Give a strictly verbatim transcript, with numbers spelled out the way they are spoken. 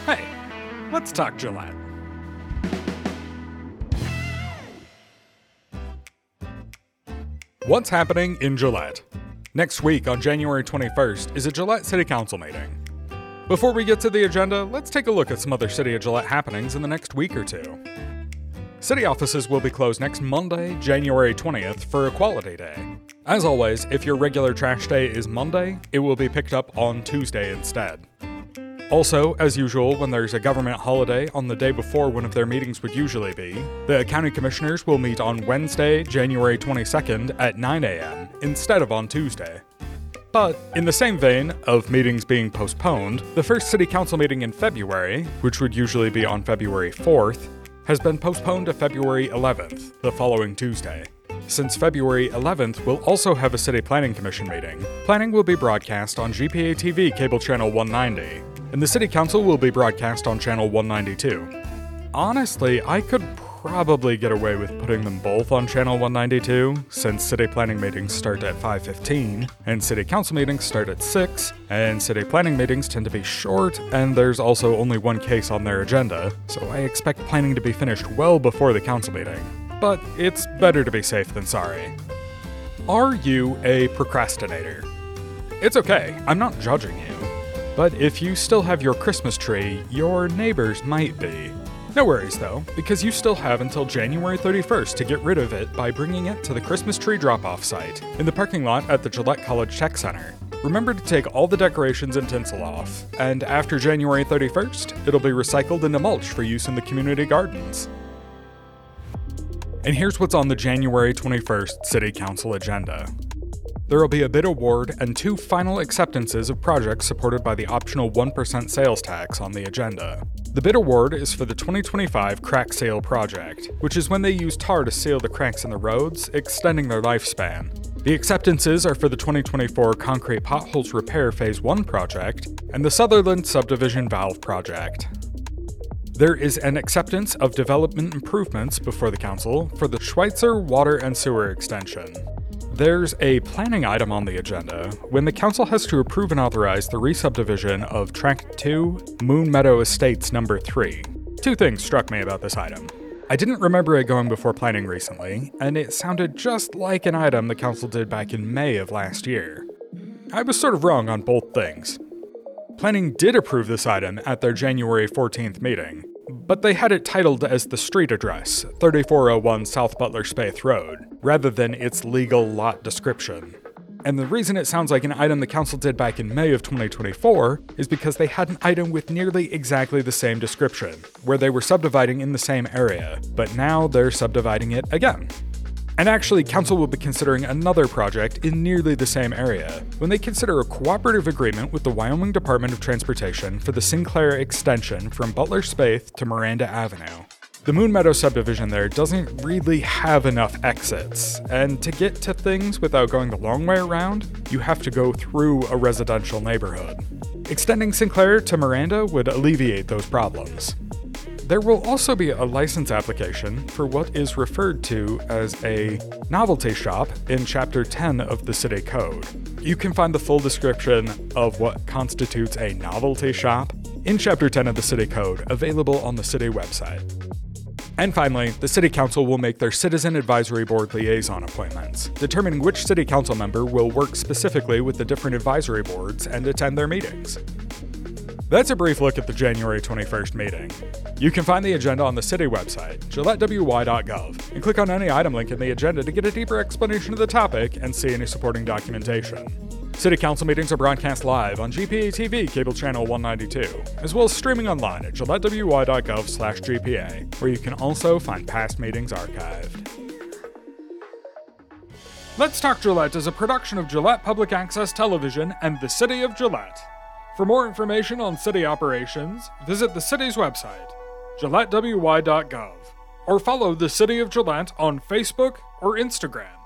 Hey, let's talk Gillette. What's happening in Gillette? Next week on January twenty-first is a Gillette City Council meeting. Before we get to the agenda, let's take a look at some other City of Gillette happenings in the next week or two. City offices will be closed next Monday, January twentieth for Equality Day. As always, if your regular trash day is Monday, it will be picked up on Tuesday instead. Also, as usual, when there's a government holiday on the day before one of their meetings would usually be, the county commissioners will meet on Wednesday, January twenty-second at nine a.m. instead of on Tuesday. But in the same vein of meetings being postponed, the first city council meeting in February, which would usually be on February fourth, has been postponed to February eleventh, the following Tuesday. Since February eleventh, we'll also have a City Planning Commission meeting. Planning will be broadcast on G P A T V cable channel one ninety, and the City Council will be broadcast on channel one ninety-two. Honestly, I could probably get away with putting them both on channel one ninety-two, since City Planning meetings start at five fifteen, and City Council meetings start at six, and City Planning meetings tend to be short, and there's also only one case on their agenda, so I expect planning to be finished well before the council meeting. But it's better to be safe than sorry. Are you a procrastinator? It's okay, I'm not judging you. But if you still have your Christmas tree, your neighbors might be. No worries though, because you still have until January thirty-first to get rid of it by bringing it to the Christmas tree drop-off site in the parking lot at the Gillette College Tech Center. Remember to take all the decorations and tinsel off, and after January thirty-first, it'll be recycled into mulch for use in the community gardens. And here's what's on the January twenty-first City Council agenda. There will be a bid award and two final acceptances of projects supported by the optional one percent sales tax on the agenda. The bid award is for the twenty twenty-five Crack Seal project, which is when they use tar to seal the cracks in the roads, extending their lifespan. The acceptances are for the twenty twenty-four Concrete Potholes Repair Phase one project and the Sutherland Subdivision Valve project. There is an acceptance of development improvements before the council for the Schweitzer Water and Sewer Extension. There's a planning item on the agenda when the council has to approve and authorize the re-subdivision of Tract two, Moon Meadow Estates Number three. Two things struck me about this item. I didn't remember it going before planning recently, and it sounded just like an item the council did back in May of last year. I was sort of wrong on both things. Planning did approve this item at their January fourteenth meeting, but they had it titled as the street address, thirty-four oh one South Butler Spaeth Road, rather than its legal lot description. And the reason it sounds like an item the council did back in May of twenty twenty-four is because they had an item with nearly exactly the same description, where they were subdividing in the same area, but now they're subdividing it again. And actually, council will be considering another project in nearly the same area when they consider a cooperative agreement with the Wyoming Department of Transportation for the Sinclair extension from Butler Spaeth to Miranda Avenue. The Moon Meadow subdivision there doesn't really have enough exits, and to get to things without going the long way around, you have to go through a residential neighborhood. Extending Sinclair to Miranda would alleviate those problems. There will also be a license application for what is referred to as a novelty shop in Chapter ten of the City Code. You can find the full description of what constitutes a novelty shop in Chapter ten of the City Code, available on the city website. And finally, the City Council will make their Citizen Advisory Board liaison appointments, determining which City Council member will work specifically with the different advisory boards and attend their meetings. That's a brief look at the January twenty-first meeting. You can find the agenda on the city website, gillette w y dot gov, and click on any item link in the agenda to get a deeper explanation of the topic and see any supporting documentation. City Council meetings are broadcast live on G P A T V cable channel one ninety-two, as well as streaming online at gillette w y dot gov slash G P A, where you can also find past meetings archived. Let's Talk Gillette is a production of Gillette Public Access Television and the City of Gillette. For more information on city operations, visit the city's website, gillette w y dot gov, or follow the City of Gillette on Facebook or Instagram.